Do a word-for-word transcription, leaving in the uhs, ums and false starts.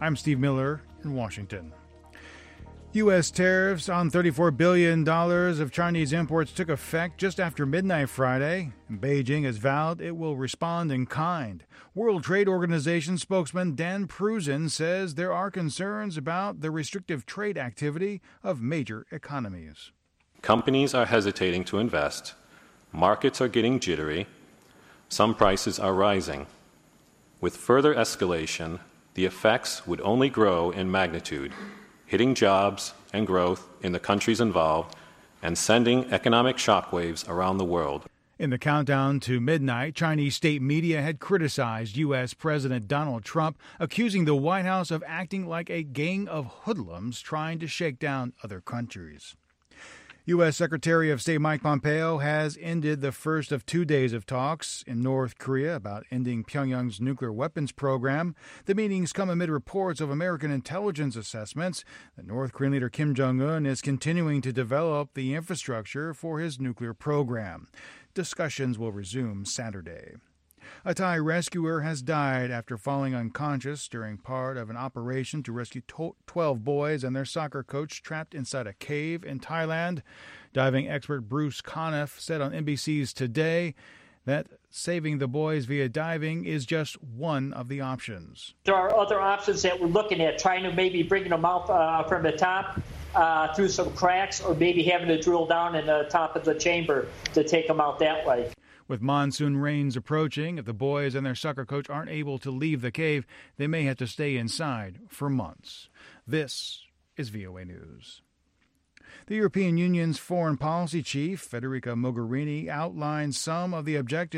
I'm Steve Miller in Washington. U S tariffs on thirty-four billion dollars of Chinese imports took effect just after midnight Friday. Beijing has vowed it will respond in kind. World Trade Organization spokesman Dan Prusen says there are concerns about the restrictive trade activity of major economies. Companies are hesitating to invest. Markets are getting jittery. Some prices are rising. With further escalation, the effects would only grow in magnitude, hitting jobs and growth in the countries involved and sending economic shockwaves around the world. In the countdown to midnight, Chinese state media had criticized U S. President Donald Trump, accusing the White House of acting like a gang of hoodlums trying to shake down other countries. U S. Secretary of State Mike Pompeo has ended the first of two days of talks in North Korea about ending Pyongyang's nuclear weapons program. The meetings come amid reports of American intelligence assessments that North Korean leader Kim Jong-un is continuing to develop the infrastructure for his nuclear program. Discussions will resume Saturday. A Thai rescuer has died after falling unconscious during part of an operation to rescue twelve boys and their soccer coach trapped inside a cave in Thailand. Diving expert Bruce Conniff said on N B C's Today that saving the boys via diving is just one of the options. There are other options that we're looking at, trying to maybe bringing them out uh, from the top uh, through some cracks, or maybe having to drill down in the top of the chamber to take them out that way. With monsoon rains approaching, if the boys and their soccer coach aren't able to leave the cave, they may have to stay inside for months. This is V O A News. The European Union's foreign policy chief, Federica Mogherini, outlined some of the objectives